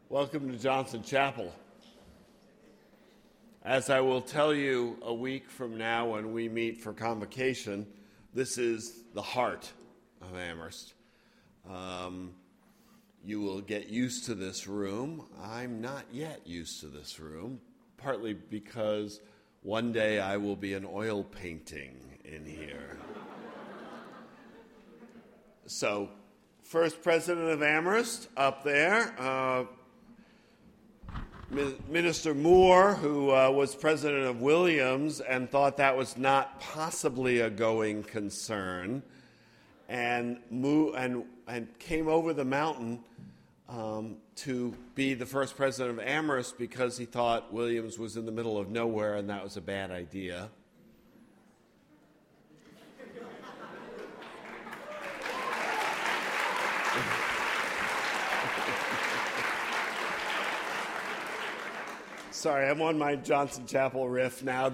Welcome to Johnson Chapel. As I will tell you a week from now when we meet for convocation, this is the heart of Amherst. You will get used to this room. I'm not yet used to this room, partly because one day I will be an oil painting in here. So, first president of Amherst up there, Minister Moore, who was president of Williams and thought that was not possibly a going concern, and came over the mountain to be the first president of Amherst because he thought Williams was in the middle of nowhere and that was a bad idea. Sorry, I'm on my Johnson Chapel riff now.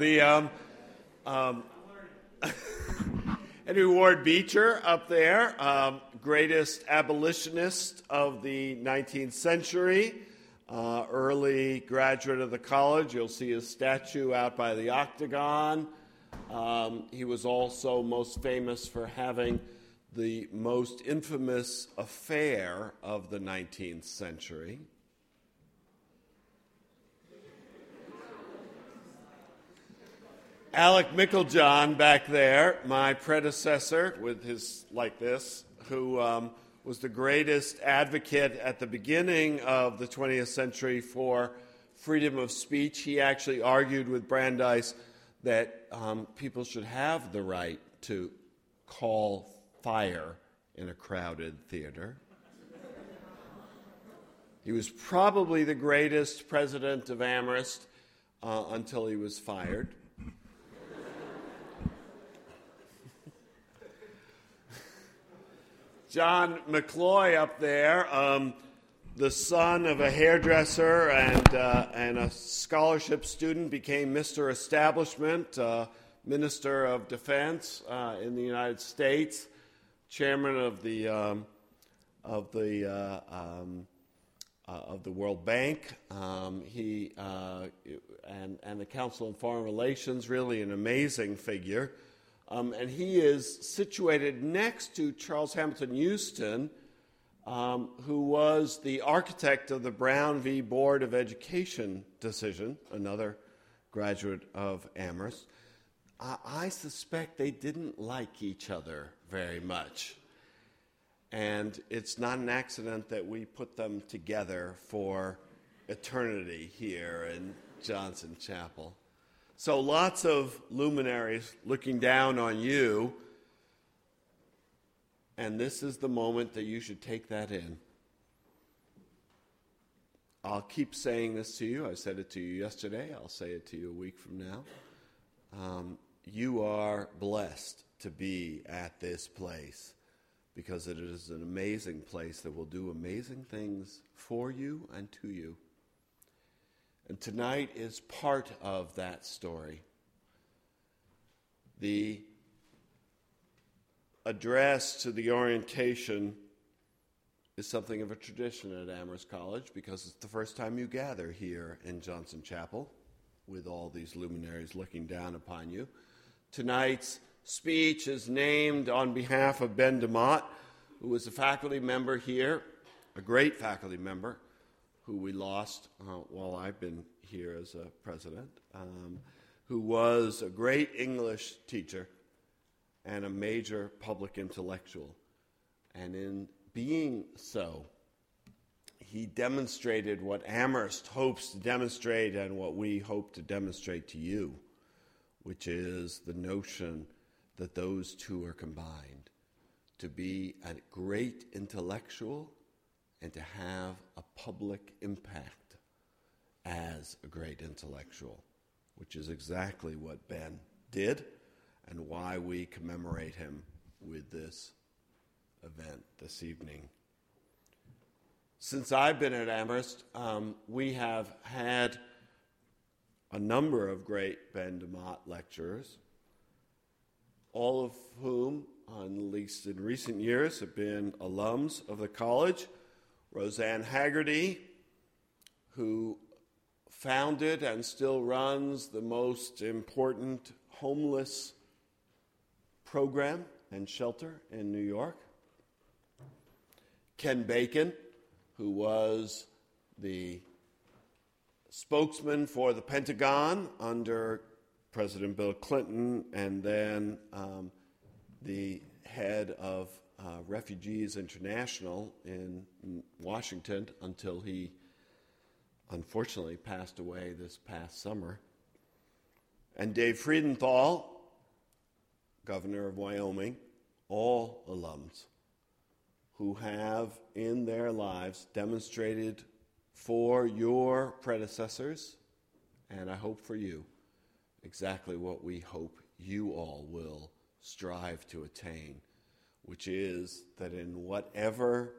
Henry Ward Beecher up there, greatest abolitionist of the 19th century, early graduate of the college. You'll see his statue out by the Octagon. He was also most famous for having the most infamous affair of the 19th century. Alec Meiklejohn back there, my predecessor with his like this, who was the greatest advocate at the beginning of the 20th century for freedom of speech. He actually argued with Brandeis that people should have the right to call fire in a crowded theater. He was probably the greatest president of Amherst until he was fired. John McCloy up there, the son of a hairdresser and a scholarship student, became Mr. Establishment, Minister of Defense in the United States, chairman of the World Bank. He and the Council on Foreign Relations, really an amazing figure. And he is situated next to Charles Hamilton Houston, who was the architect of the Brown v. Board of Education decision, another graduate of Amherst. I suspect they didn't like each other very much. And it's not an accident that we put them together for eternity here in Johnson Chapel. So lots of luminaries looking down on you, and this is the moment that you should take that in. I'll keep saying this to you. I said it to you yesterday. I'll say it to you a week from now. You are blessed to be at this place because it is an amazing place that will do amazing things for you and to you. And tonight is part of that story. The address to the orientation is something of a tradition at Amherst College because it's the first time you gather here in Johnson Chapel with all these luminaries looking down upon you. Tonight's speech is named on behalf of Ben DeMott, who was a faculty member here, a great faculty member, who we lost while I've been here as a president, who was a great English teacher and a major public intellectual. And in being so, he demonstrated what Amherst hopes to demonstrate and what we hope to demonstrate to you, which is the notion that those two are combined, to be a great intellectual and to have a public impact as a great intellectual, which is exactly what Ben did and why we commemorate him with this event this evening. Since I've been at Amherst, we have had a number of great Ben DeMott lecturers, all of whom, at least in recent years, have been alums of the college. Roseanne Haggerty, who founded and still runs the most important homeless program and shelter in New York. Ken Bacon, who was the spokesman for the Pentagon under President Bill Clinton, and then the head of Refugees International in Washington until he unfortunately passed away this past summer. And Dave Friedenthal, governor of Wyoming, all alums who have in their lives demonstrated for your predecessors, and I hope for you, exactly what we hope you all will strive to attain, which is that in whatever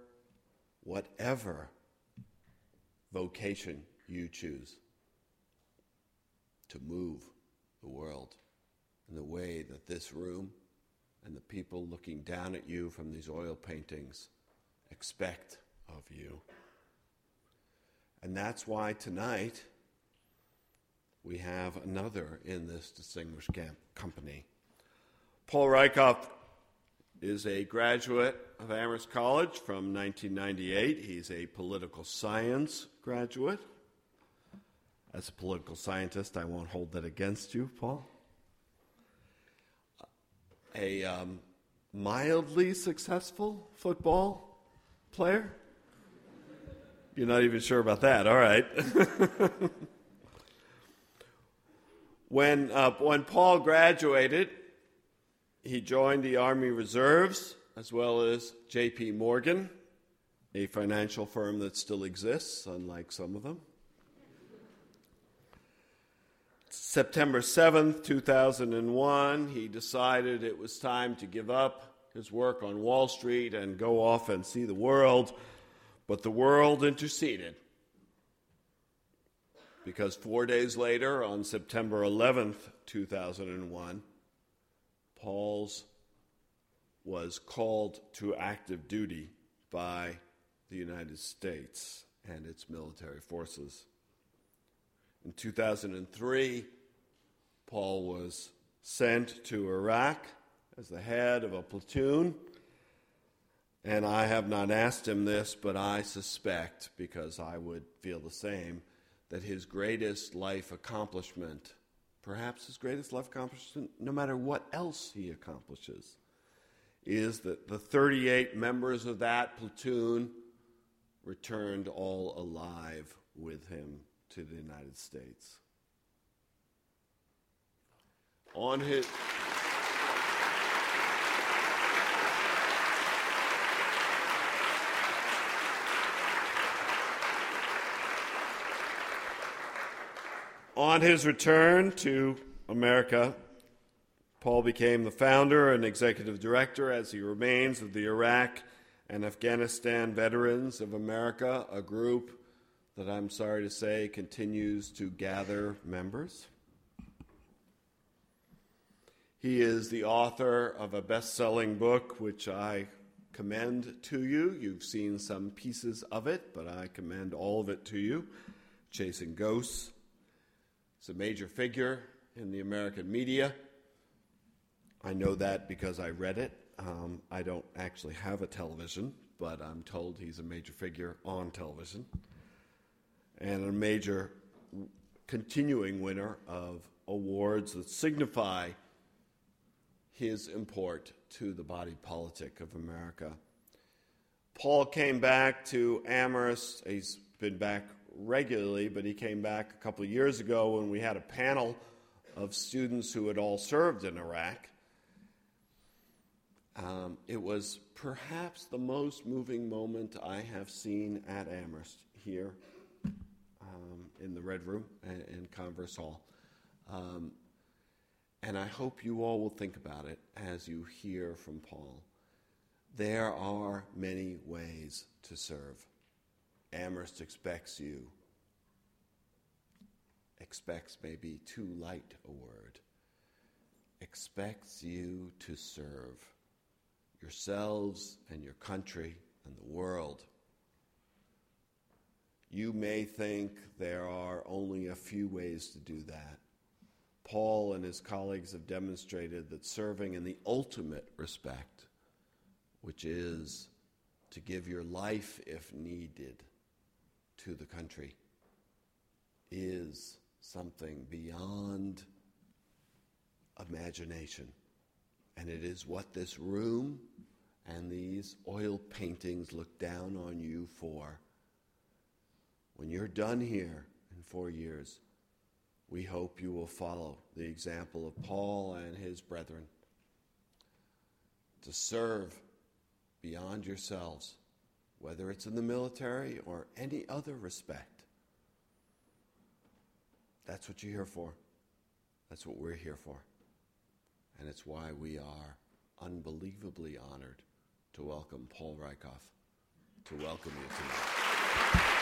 vocation you choose, to move the world in the way that this room and the people looking down at you from these oil paintings expect of you. And that's why tonight we have another in this distinguished company. Paul Rieckhoff is a graduate of Amherst College from 1998. He's a political science graduate. As a political scientist, I won't hold that against you, Paul. A mildly successful football player? You're not even sure about that, all right. When Paul graduated, he joined the Army Reserves as well as J.P. Morgan, a financial firm that still exists, unlike some of them. September 7th, 2001, he decided it was time to give up his work on Wall Street and go off and see the world, but the world interceded. Because 4 days later, on September 11th, 2001, Paul's was called to active duty by the United States and its military forces. In 2003, Paul was sent to Iraq as the head of a platoon, and I have not asked him this, but I suspect, because I would feel the same, that his greatest life accomplishment, perhaps his greatest life accomplishment, no matter what else he accomplishes, is that the 38 members of that platoon returned all alive with him to the United States. On his return to America, Paul became the founder and executive director, as he remains, of the Iraq and Afghanistan Veterans of America, a group that I'm sorry to say continues to gather members. He is the author of a best-selling book, which I commend to you. You've seen some pieces of it, but I commend all of it to you. Chasing Ghosts. He's a major figure in the American media. I know that because I read it. I don't actually have a television, but I'm told he's a major figure on television. And a major continuing winner of awards that signify his import to the body politic of America. Paul came back to Amherst. He's been back regularly, but he came back a couple of years ago when we had a panel of students who had all served in Iraq. It was perhaps the most moving moment I have seen at Amherst here in the Red Room in Converse Hall. And I hope you all will think about it as you hear from Paul. There are many ways to serve. Amherst expects you. Expects may be too light a word. Expects you to serve yourselves and your country and the world. You may think there are only a few ways to do that. Paul and his colleagues have demonstrated that serving in the ultimate respect, which is to give your life if needed to the country, is something beyond imagination. And it is what this room and these oil paintings look down on you for. When you're done here in 4 years, we hope you will follow the example of Paul and his brethren to serve beyond yourselves, whether it's in the military or any other respect. That's what you're here for. That's what we're here for. And it's why we are unbelievably honored to welcome Paul Rieckhoff, to welcome you tonight.